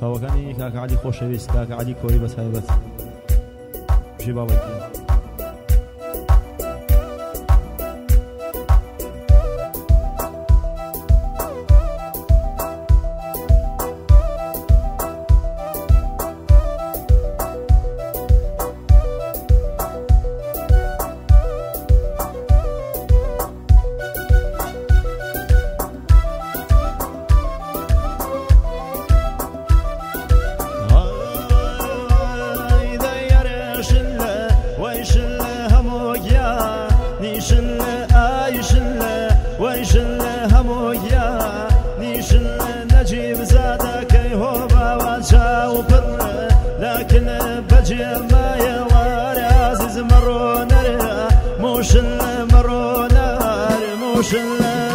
چاوەکانی کاکە عەلی خۆشەویست کاکە عەلی کۆی بە تایبەت ژی باوەکی لكن بجمع يواري عزيز مرونر موشن مرونر موشن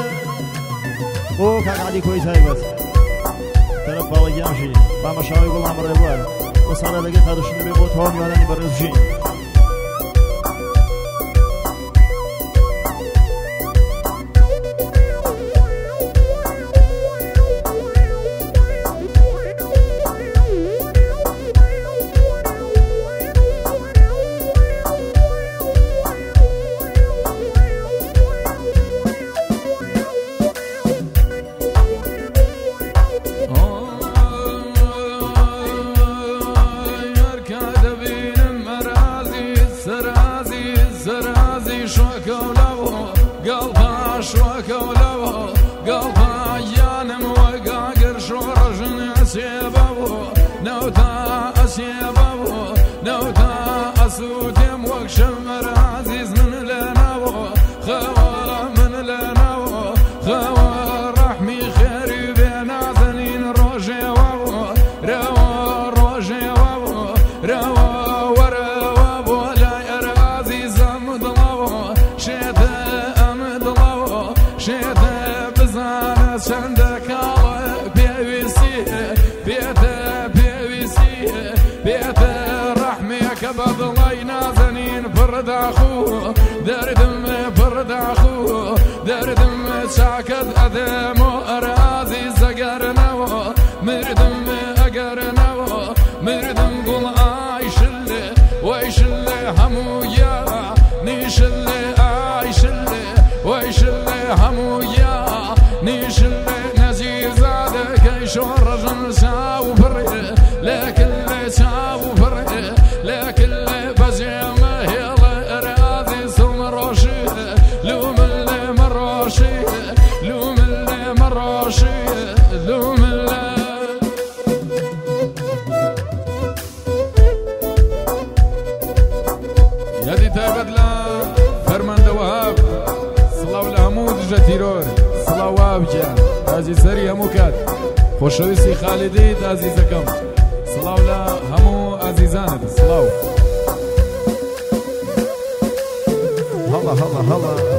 او كاك عادي كويس هاي بس ترى بالي يمشي ما شاوي يقول عمر يبوال وصار لقيت هذا الشيء بيبوت هون ولا نبرزجين نوتا أسيبه نوتا أسودم وكشمر عزيز من لناو خوار من لناو خوار رحمي خيري بين عزنين روجي وابو روا روجي وابو روا وروا لا يا عزيز أمدلاو شيت أمدلاو شيت بزانة شندك على بيويسي بيت رحمي كبد الله ينازنين فرد أخوه دردم فرد أخوه دردم ساكت أدمو أرازي زقرنو مردم أقرنو مردم قل عايشلي ويشلي همويا نيشلي عايشلي ويشلي همويا نيشلي نزيل زادك يشون رجل ساو فرق لكن ساو فرق لكن بزيمة يلا راضي سوم روشي لوم اللي مروشي لوم اللي مروشي لوم اللي يدي تابدلا فرمان وهاب صلاو العمود جتيرور صلاو وابجا تازي سري هموكات خوشويسي خالدي تازي زكم صلاو لا همو عزيزانت صلاو هلا هلا هلا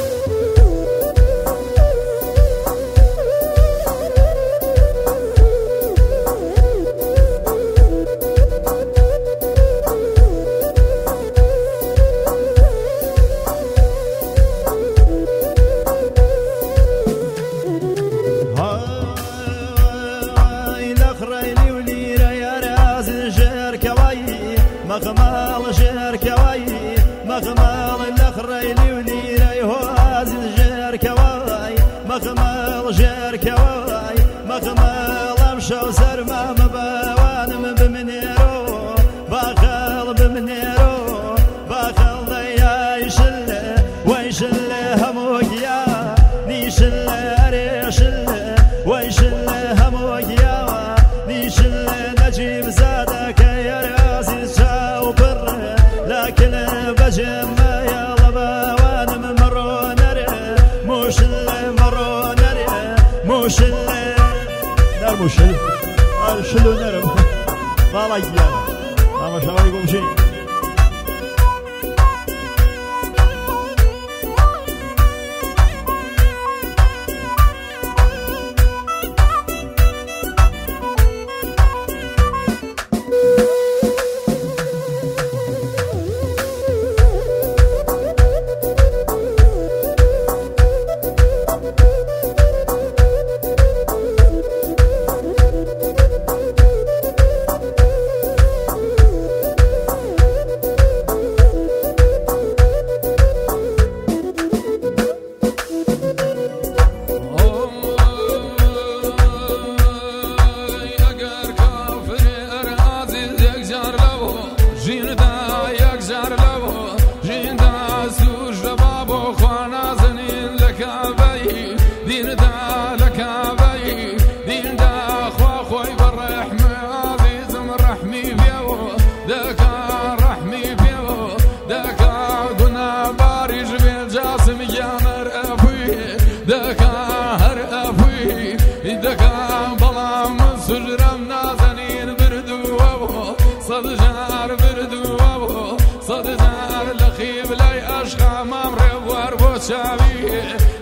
مغمال جركواي مغمال الأخرين وليري هواز الجركواي مغمال جركواي مغمال أمشو سرما مبوان بمنيرو باخل بمنيرو باخل ضيا يشل ويشل هموكيا نيشل أريشل ويشل هموكيا نيشل نجيب زادك يا لكن بجمع يا لبوان من مرونر موشل مرونر موشل نار موشل شلو نرم والله يانا ما شاء الله يقوم شيء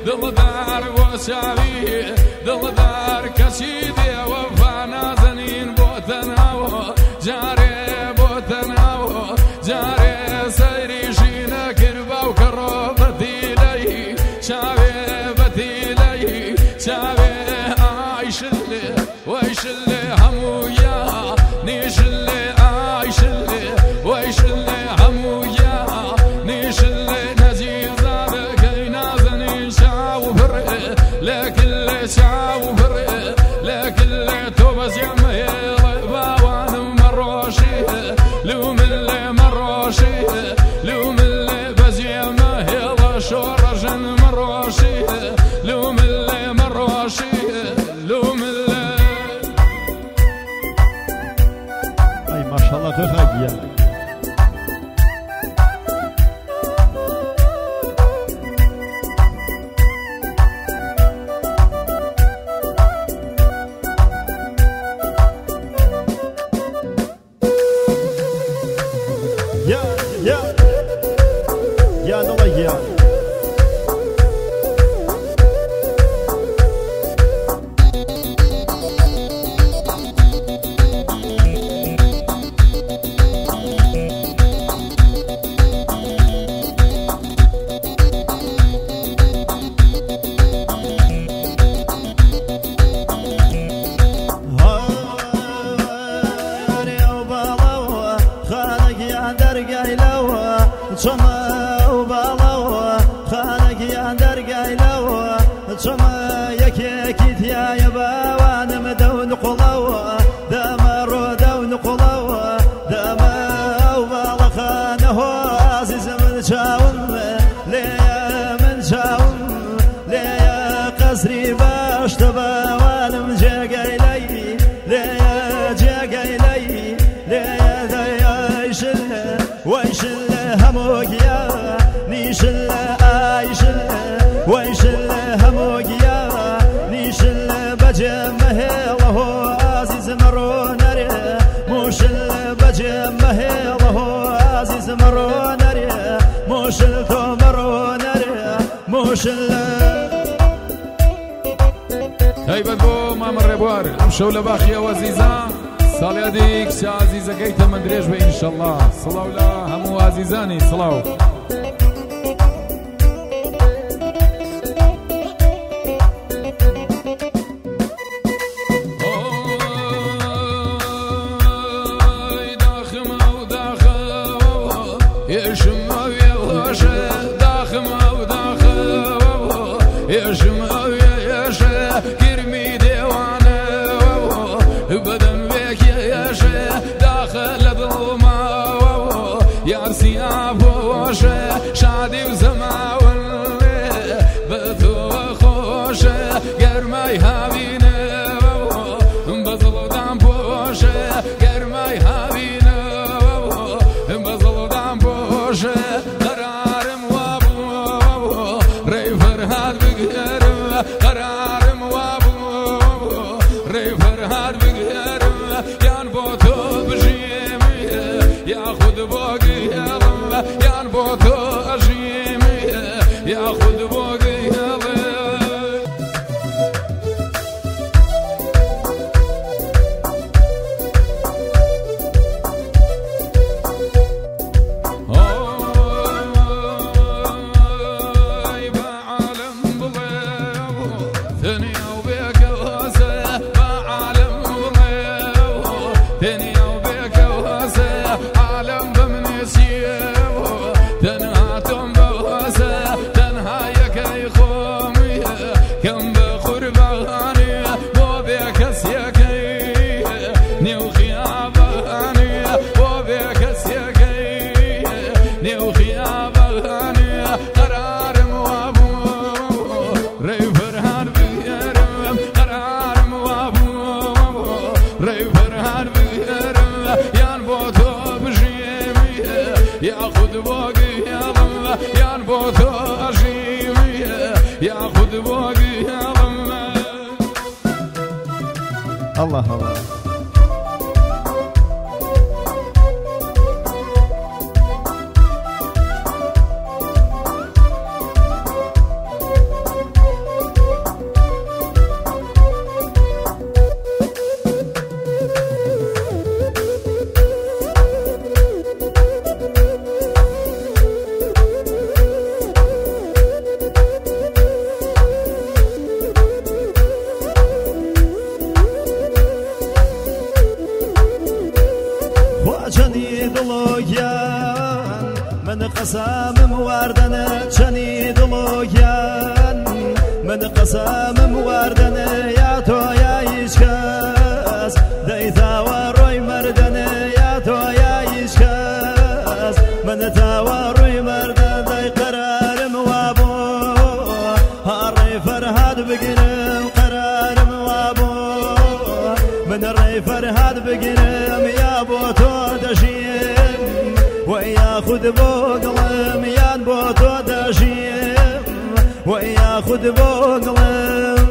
دڵدار بۆ چاوی دڵدار کەچی دێوە فانازەنین بۆ تەناوە جارێ بۆ تەناوە جارێ سەیریشی نەکرد باو کەڕۆ بەتیلەی چاوێ بەتیلەی چاوێ ئایشلێ وەیشلێ هەموویا نیشلێ ئایشلێ وەیشلێ هەموویا نیشلێ نەجیزادەکەی نازەنین چاو بڕێ لەکلێ چاو بڕێ لەکلێ تۆ بەجێمەیە باوانم مەڕۆشێ لومن لێ مەڕۆشێ لومن لێ بەجێمەهێڵە شۆڕەژن مەڕۆشێ لومن لێ مەڕۆشێ لومن لێ ئەی ماشەڵڵا تۆ خاگیە یا دڵە یا چما و باڵەوە خانەگیان دەرگایلەوە چما یەکێکی تایە باوانم دەون قوڵەوە دەمەڕۆ دەون قوڵەوە دەمە ئەو باڵەخانەهۆ عزیزە من چاوم لێیە من چاوم لێیە قەسری باشتە باوانم جێگەی لەی لێیە جێگەی لەی لێیە دەیایشلە وەیشلە هەمووگیا نیشلە ئایشلە وەیشلە هەمووگیا نیشلە بەجێمەهێڵەهۆ عزیزم ڕۆ نەرێ موشلە بەجێمەهێڵەهۆ عزیزم ڕۆ نەرێ موشل تۆ مەڕۆ نەرێ موشلە تایبەت بۆ مامەڕێ بوار ئەم شەو لە باخیەوە زیزە ساڵیا دیک چ عزیزەکەی تەمەن درێژ بە ئینشەڵڵا سڵاو لە هەموو عزیزانی سڵاو شادی و زەماون بەتۆ خۆشە گەرمای هاوینەوە بەزڵدان پۆشە گەرمای هاوینەوە بەزڵدان پۆشە قەرارم وابوو ڕێی فەرهاد بگەرم قەرارم وابوو ڕێی فەرهاد بگەرم یان بۆ تۆ بژێمێ یاخود بۆ گێڵم یان بۆ تۆ ئەژێمێ یاخود بۆ گێڵم یاخود بۆ گێڵم یان بۆ تۆ ئەژێمێ یاخود بۆ گێڵم الله الله قسامم واردنە چەنی دڵۆگیان من قسامم واردنە یا تۆ یا هیچ کەس دەیتاوە ڕۆی مەردنە یا تۆ یا هیچ کەس من تاوە ڕووی مەردە دەی قەرارم وابوو هەڕێی فەرهاد بگرم قەرارم وابوو من ڕێی فەرهاد بگرم یا بۆ تۆ دەژیم وەیا خود بۆ گڵم یان بۆ تۆ دەژیم وەیا خود بۆ گڵم